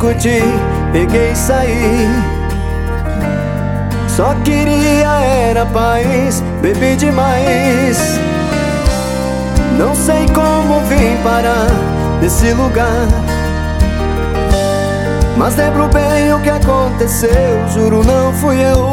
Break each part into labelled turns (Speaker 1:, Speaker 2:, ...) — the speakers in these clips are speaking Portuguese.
Speaker 1: curti, peguei e saí. Só queria era paz, bebi demais. Não sei como vim parar nesse lugar, mas lembro bem o que aconteceu, juro não fui eu.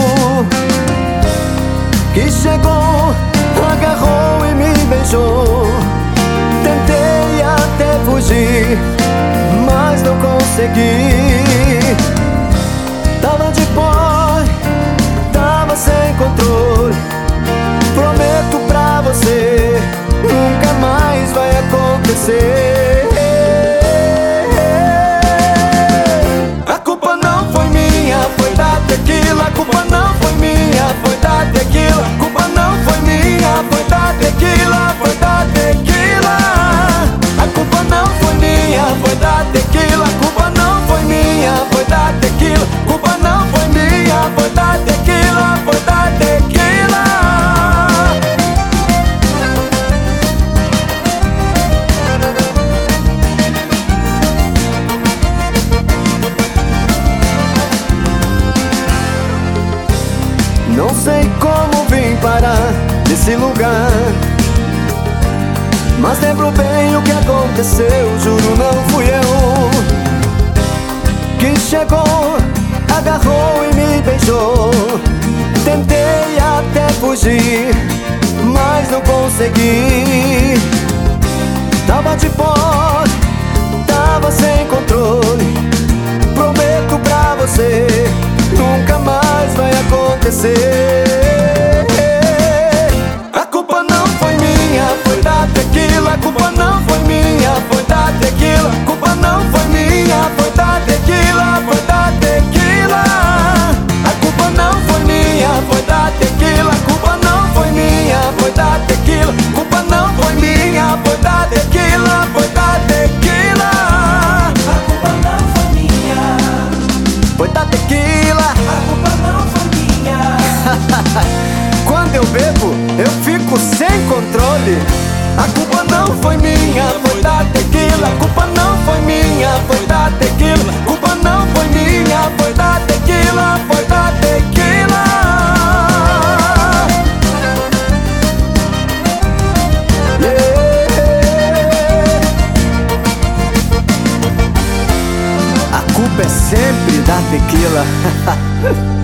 Speaker 1: Que chegou, agarrou e me beijou. Tentei até fugir, mas não consegui. Tava de boy, tava sem controle. Prometo pra você, nunca mais vai acontecer. A culpa não foi minha, foi da tequila. A culpa não foi minha, foi da tequila. A culpa não foi minha, foi da tequila, foi da tequila. A culpa não foi minha, foi da tequila. A culpa não foi minha, foi da tequila. A culpa não foi minha, foi da tequila, foi da tequila. Não sei como vim parar nesse lugar, mas lembro bem o que aconteceu, juro não fui eu. Que chegou, agarrou e me beijou. Tentei até fugir, mas não consegui. Tava de pó, tava sem controle. Prometo pra você, nunca mais vai acontecer. A culpa não foi minha, foi da tequila. A culpa não foi minha, foi da tequila. A culpa não foi minha, foi da tequila, foi da tequila. A culpa não foi minha, foi da tequila. A culpa não foi minha, foi da tequila. A culpa não foi minha, foi da tequila, foi da tequila.
Speaker 2: A culpa não foi minha,
Speaker 1: Foi da tequila.
Speaker 2: a culpa não foi minha.
Speaker 1: Quando eu bebo, eu fico sem controle. A culpa não foi minha, foi da tequila. A culpa não foi minha, foi da tequila. A culpa não foi minha, foi da tequila, foi da tequila. Yeah. A culpa é sempre da tequila.